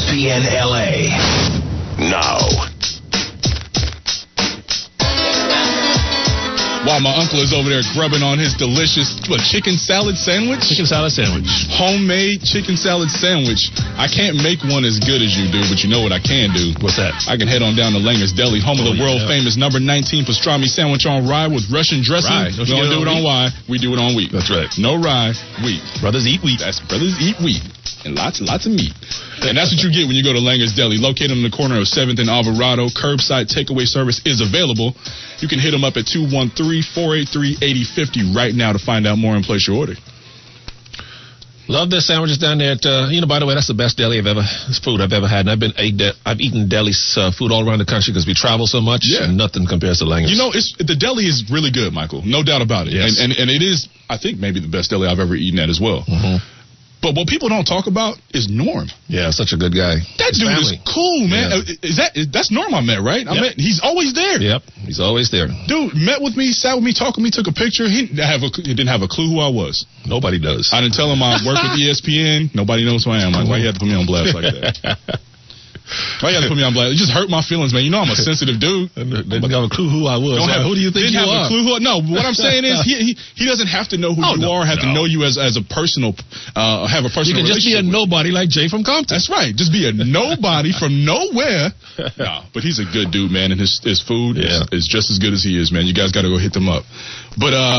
ESPN LA. Now. While my uncle is over there grubbing on his delicious chicken salad sandwich? Chicken salad sandwich. Homemade chicken salad sandwich. I can't make one as good as you do, but you know what I can do? What's that? I can head on down to Langer's Deli, home of the world-famous number 19 pastrami sandwich on rye with Russian dressing. Rye. We don't do it on rye. We do it on wheat. That's right. No rye, wheat. Brothers eat wheat. That's brothers eat wheat. And lots of meat. And that's what you get when you go to Langer's Deli. Located on the corner of 7th and Alvarado, curbside takeaway service is available. You can hit them up at 213-483-8050 right now to find out more and place your order. Love their sandwiches down there at, by the way, that's the best deli food I've ever had. And I've eaten deli's food all around the country because we travel so much. Yeah. And nothing compares to Langer's. You know, the deli is really good, Michael. No doubt about it. Yes. And it is, I think, maybe the best deli I've ever eaten at as well. Mm-hmm. But what people don't talk about is Norm. Yeah, such a good guy. That dude is cool, man. Yeah. That's Norm I met, right? Yep. He's always there. Yep, he's always there. Dude met with me, sat with me, talked with me, took a picture. He didn't have a clue who I was. Nobody does. I didn't tell him I work with ESPN. Nobody knows who I am. Like, why you have to put me on blast like that? Why you have to put me on blast? It just hurt my feelings, man. You know I'm a sensitive dude. Didn't have a clue who I was. Who do you think you are? No, what I'm saying is he doesn't have to know who you are, have to know you as a personal, have a personal relationship. You can just be a nobody like Jay from Compton. That's right. Just be a nobody from nowhere. No, but he's a good dude, man, and his food is just as good as he is, man. You guys got to go hit them up. But